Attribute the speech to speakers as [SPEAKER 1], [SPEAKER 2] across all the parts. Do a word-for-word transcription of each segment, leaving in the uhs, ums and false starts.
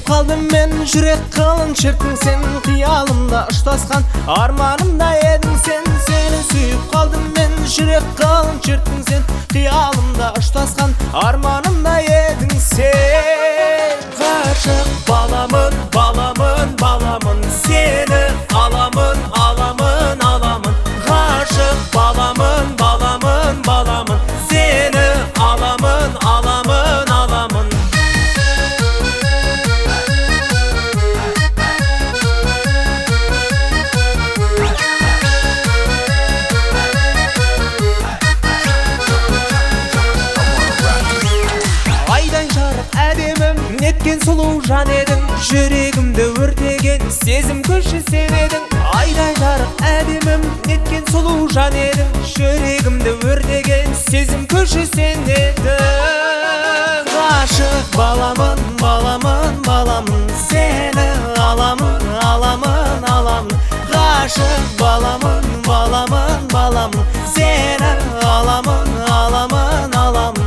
[SPEAKER 1] қалдым мен, жүрек қалың шіркін сен. Қиялымда ұштасқан арманымда едің сен. Сені сүйіп қалдым мен, жүрек қалың шіркін сен. Қиялымда ұштасқан арманымда едің сен. Ғашық баламын, баламын, баламын, сені аламын, аламын, аламын. Ғашық баламын, баламын, баламын, сені аламын, аламын, аламын. Айдай жарық әдемім, неткен сұлу жан едің. Жүрегімді өртеген сезім күші сен едің. Айдай жарық әдемім, неткен сұлу жан едің. Жүрегімді өртеген сезім күші сен едің. Ғашық баламын, баламын, баламын, сені аламын, аламын, аламын. Ғашық баламын, баламын, баламын, сені аламын, аламын, аламын.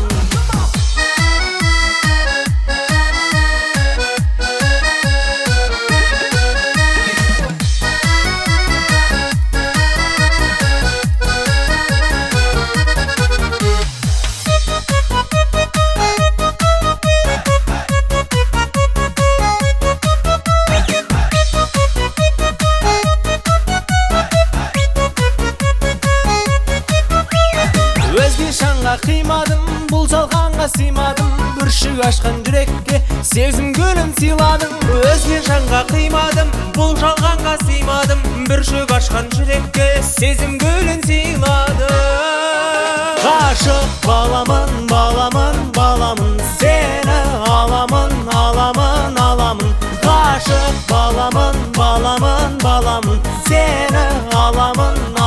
[SPEAKER 1] Шаңға қимадым, бұл жалғанға сыймадым. Бүршік ашқан жүрекке сезім гүлін сыйладың. Өзге жанға қимадым, бұл жалғанға сыймадым. Бүршік ашқан жүрекке сезім гүлін сыйладың. Ғашық баламын, баламын, баламын, сені аламын, аламын, аламын. Ғашық баламын, баламын, баламын, сені аламын,